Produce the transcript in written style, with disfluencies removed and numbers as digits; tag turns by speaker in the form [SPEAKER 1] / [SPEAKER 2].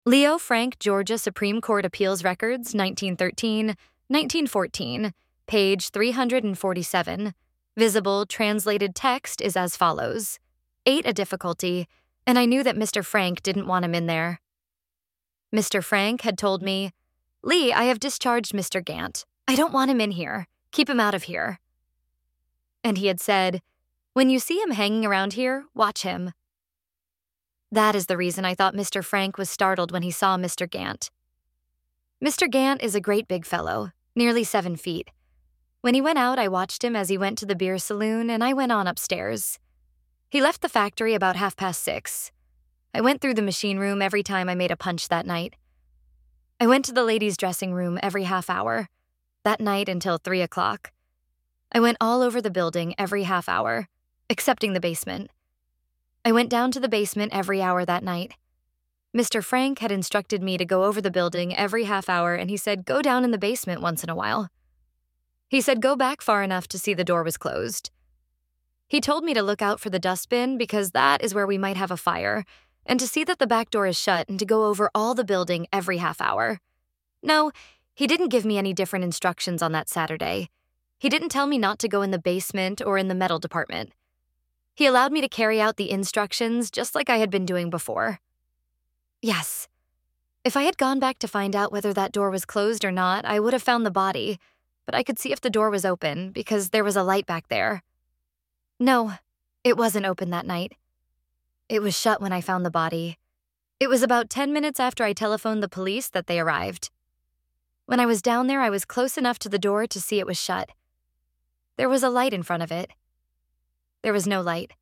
[SPEAKER 1] Leo Frank, Georgia Supreme Court Appeals Records, 1913, 1914, page 347. Visible translated text is as follows. 8 a difficulty, and I knew that Mr. Frank didn't want him in there. Mr. Frank had told me, "Lee, I have discharged Mr. Gant. I don't want him in here. Keep him out of here." And he had said, "When you see him hanging around here, watch him." That is the reason I thought Mr. Frank was startled when he saw Mr. Gant. Mr. Gant is a great big fellow, nearly 7 feet. When he went out, I watched him as he went to the beer saloon, and I went on upstairs. He left the factory about 6:30. I went through the machine room every time I made a punch that night. I went to the ladies' dressing room every half hour, that night until 3 o'clock. I went all over the building every half hour, excepting the basement. I went down to the basement every hour that night. Mr. Frank had instructed me to go over the building every half hour, and he said, "Go down in the basement once in a while." He said, "Go back far enough to see the door was closed." He told me to look out for the dustbin because that is where we might have a fire, and to see that the back door is shut and to go over all the building every half hour. No, he didn't give me any different instructions on that Saturday. He didn't tell me not to go in the basement or in the metal department. He allowed me to carry out the instructions just like I had been doing before. Yes. If I had gone back to find out whether that door was closed or not, I would have found the body, but I could see if the door was open because there was a light back there. No, it wasn't open that night. It was shut when I found the body. It was about 10 minutes after I telephoned the police that they arrived. When I was down there, I was close enough to the door to see it was shut. There was a light in front of it. There was no light.